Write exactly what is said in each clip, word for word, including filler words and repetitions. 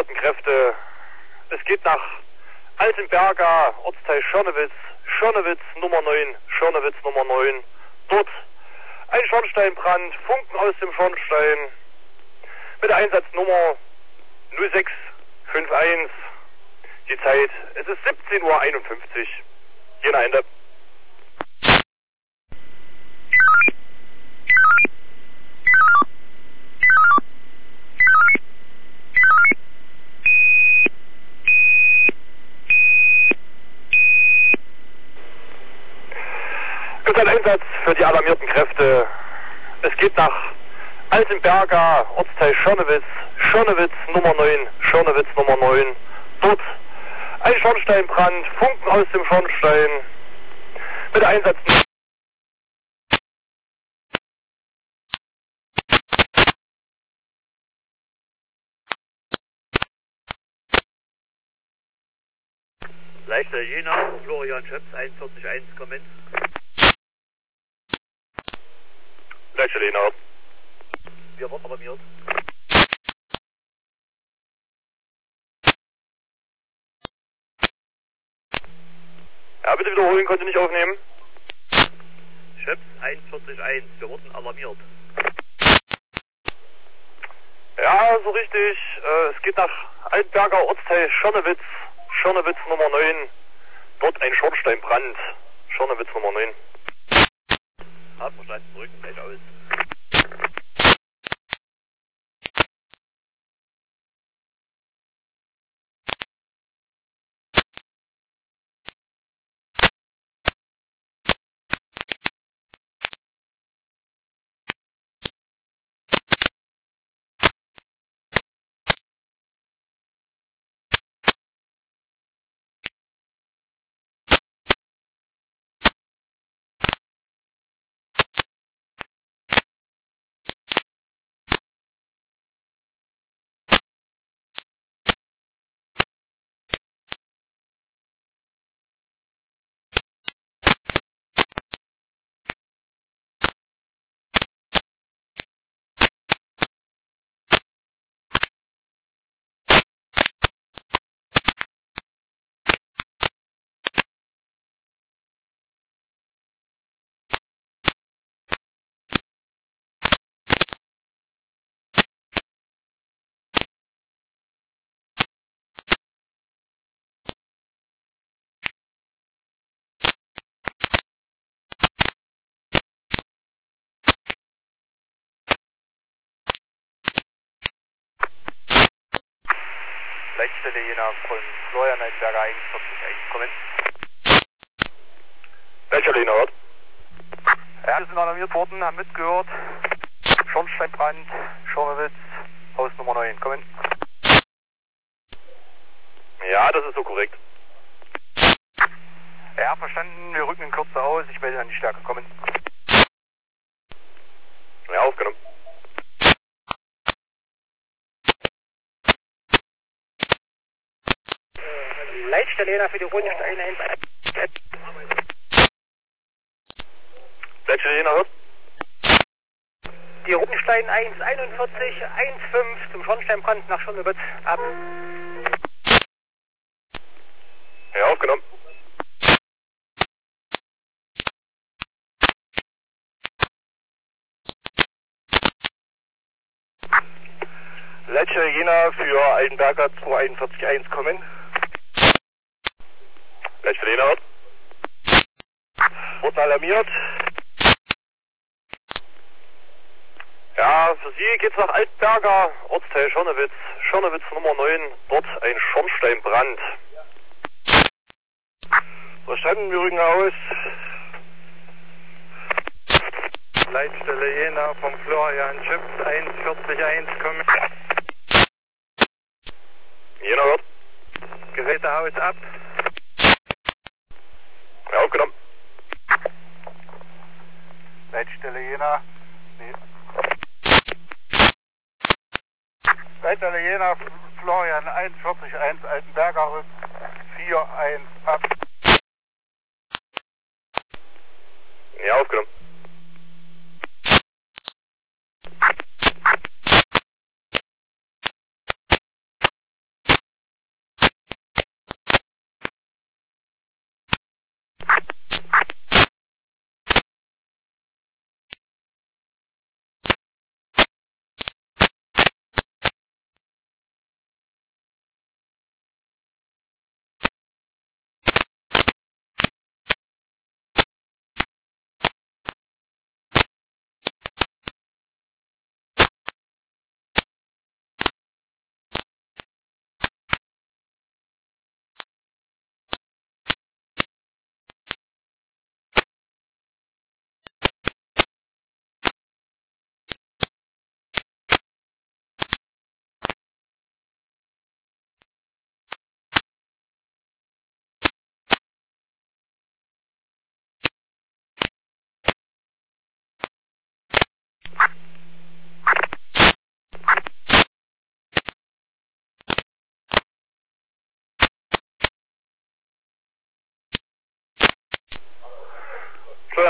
alarmierten Kräfte. Es geht nach Altenberga, Ortsteil Schörnewitz, Schörnewitz Nummer neun, Schörnewitz Nummer neun. Dort ein Schornsteinbrand, Funken aus dem Schornstein mit der Einsatznummer null sechs fünf eins. Die Zeit, es ist siebzehn Uhr einundfünfzig. Jena Ende. Ein Einsatz für die alarmierten Kräfte. Es geht nach Altenberga, Ortsteil Schörnewitz, Schörnewitz Nummer neun, Schörnewitz Nummer neun. Dort ein Schornsteinbrand, Funken aus dem Schornstein mit der Einsatznummer. Leichter Jena, Florian Schöps, einundvierzig eins, komm in. Leichter Jena. Wir wurden alarmiert. Ja, bitte wiederholen, konnte nicht aufnehmen. Schöps, einundvierzig eins, wir wurden alarmiert. Ja, so richtig. Äh, es geht nach Altenberger, Ortsteil Schörnewitz, Schörnewitz Nummer neun. Dort ein Schornsteinbrand. Schörnewitz Nummer neun. Hab verstanden, Rücken gleich aus. Leitstelle Jena von Florian Altenberger, einundvierzig eins, komm in. Leichter Jena hört. Ja, wir sind alarmiert worden, haben mitgehört. Schornsteinbrand, Schornewitz, Haus Nummer neun, komm in. Ja, das ist so korrekt. Ja, verstanden, wir rücken in Kürze aus, ich melde an die Stärke, komm in. Ja, aufgenommen. Leitstelle Jena für die Rundsteine eins. Leichter Jena hört. Die Rundstein eins einundvierzig eins fünf zum Schornsteinbrand nach Schörnewitz ab. Ja, aufgenommen. Leitstelle Jena für Altenberger zwei einundvierzig eins, komm in. Leichter Jena hört. Wurden alarmiert. Ja, für Sie geht's nach Altenberger, Ortsteil Schörnewitz, Schörnewitz Nummer neun. Dort ein Schornsteinbrand. Verstanden, wir rücken aus. Leitstelle Jena vom Florian Schöps, einundvierzig eins, komm in. Jena hört. Gerätehaus ab. Ja, aufgenommen. Leitstelle Jena. Nee. Leitstelle Jena, Florian einundvierzig eins, Altenberger rückt vier eins ab. Ja, aufgenommen.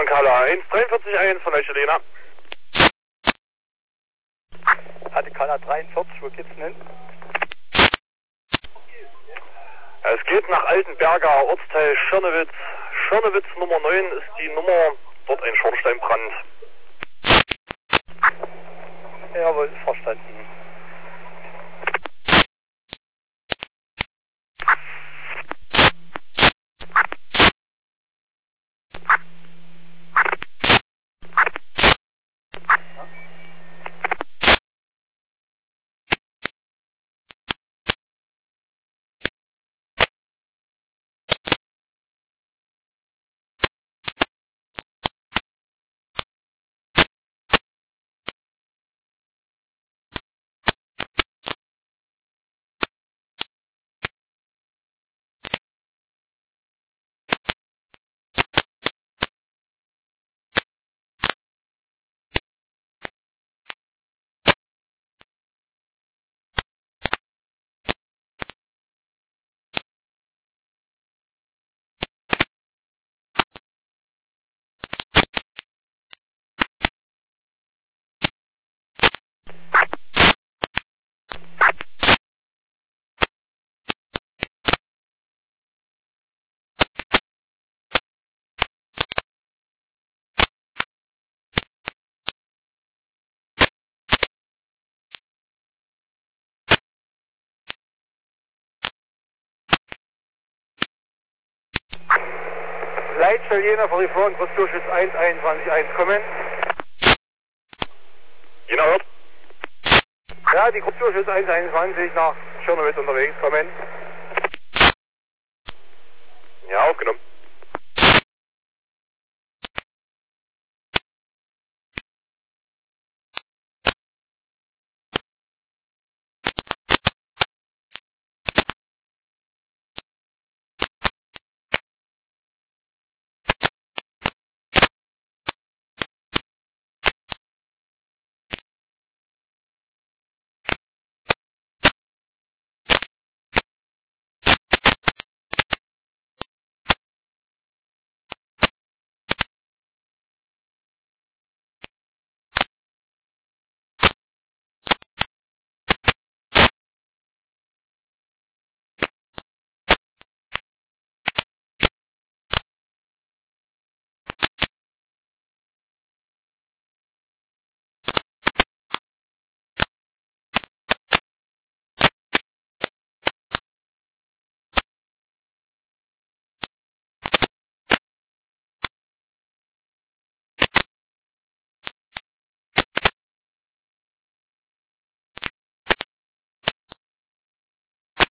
Ihnen, Kala. eins dreiundvierzig eins von der Chilena. Hatte Kala dreiundvierzig, wo geht's denn hin? Es geht nach Altenberger, Ortsteil Schirnewitz. Schirnewitz Nummer neun ist die Nummer, dort ein Schornsteinbrand. Jawohl, verstanden. Leitstelle Jena, Verrieferung, Großdurchschnitt eins einundzwanzig eins, kommen. Jena hört. Ja, die Großdurchschnitt eins einundzwanzig nach Schirnewitz unterwegs, kommen.